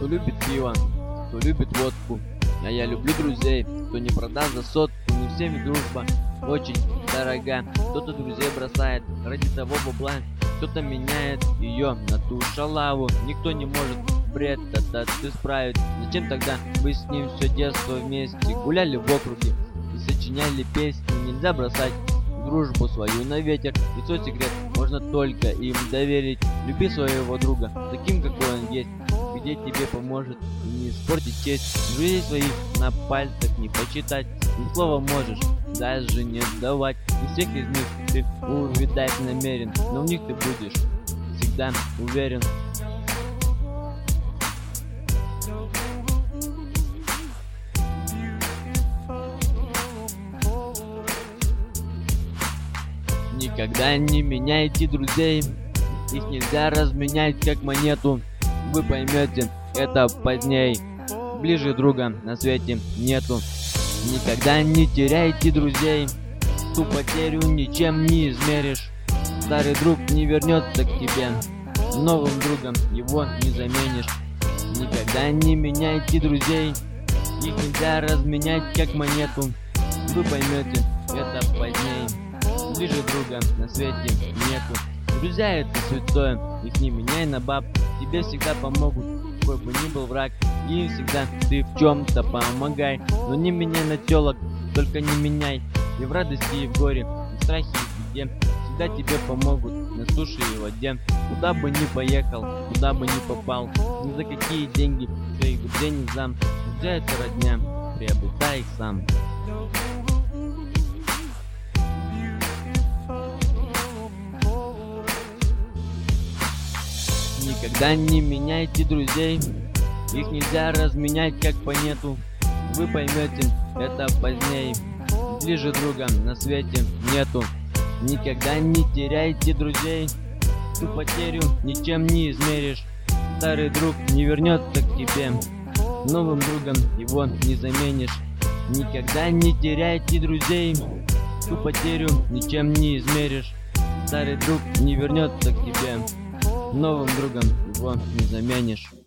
Кто любит пиво, кто любит водку, а я люблю друзей, кто не продаст за сотку. Не всеми дружба очень дорога. Кто-то друзей бросает ради того бабла, кто-то меняет ее на ту шалаву. Никто не может бред этот исправить. Зачем тогда вы с ним все детство вместе гуляли в округе и сочиняли песни? Нельзя бросать дружбу свою на ветер, и свой секрет можно только им доверить. Люби своего друга таким, какой он есть, где тебе поможет и не испортить честь. Друзей своих на пальцах не почитать, ни слова можешь даже не давать. Не всех из них ты увидать намерен, но в них ты будешь всегда уверен. Никогда не меняйте друзей, их нельзя разменять как монету. Вы поймете это поздней, ближе друга на свете нету. Никогда не теряйте друзей, ту потерю ничем не измеришь. Старый друг не вернется к тебе, новым другом его не заменишь. Никогда не меняйте друзей, их нельзя разменять как монету. Вы поймете это поздней, ближе друга на свете нету. Друзья это святое, их не меняй на баб. Тебе всегда помогут, какой бы ни был враг. И всегда ты в чем-то помогай. Но не меняй на телок, только не меняй. И в радости, и в горе, и в страхе, и в беде. Всегда тебе помогут на суше и воде. Куда бы ни поехал, куда бы ни попал, ни за какие деньги своих друзей не сдам. Друзья это родня, приобретай их сам. Никогда не меняйте друзей, их нельзя разменять как монету. Вы поймете это поздней, ближе друга на свете нету. Никогда не теряйте друзей, ту потерю ничем не измеришь. Старый друг не вернется к тебе, новым другом его не заменишь. Никогда не теряйте друзей, ту потерю ничем не измеришь. Старый друг не вернется к тебе, новым другом его не заменишь.